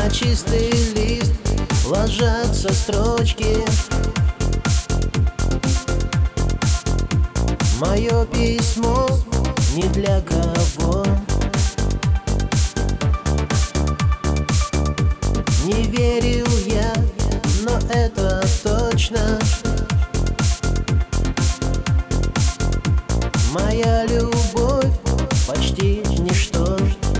На чистый лист ложатся строчки. Мое письмо не для кого. Не верил я, но это точно. Моя любовь почти ничто.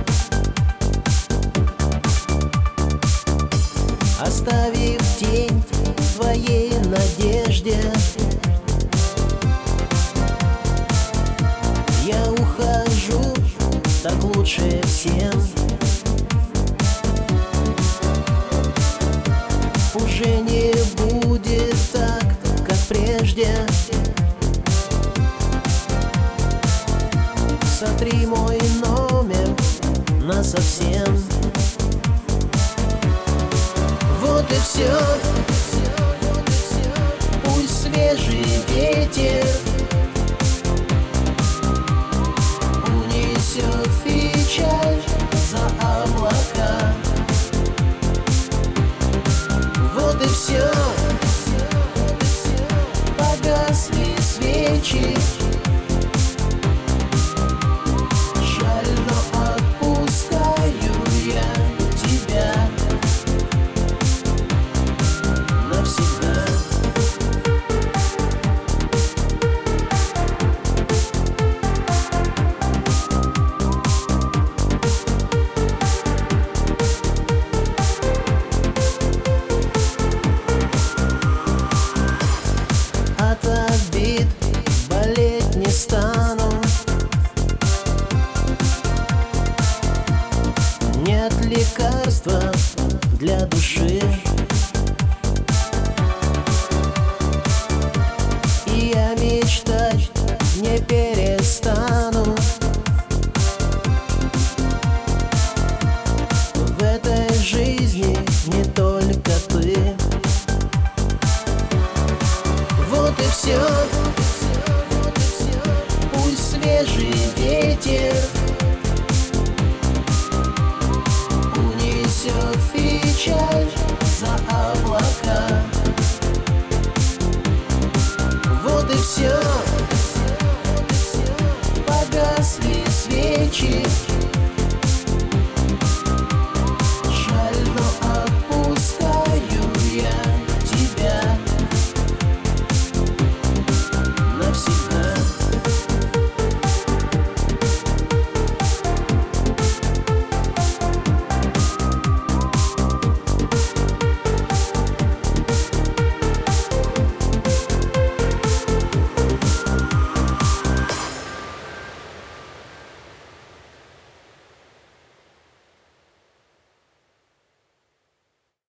Оставив тень в твоей надежде, я ухожу, так лучше всем. Уже не будет так, как прежде. Сотри мой номер насовсем. Вот и все. Пусть свежий ветер унесет печаль за облака. Вот и все. Погасли свечи. Жаль, но отпускаю я тебя навсегда. От обид болеть не стану. Нет лекарства для души. И я мечтать не перестану. В этой жизни не только ты. Вот и все. Пусть свежий ветер унесет печаль за облака. Вот и все. Погасли свечи.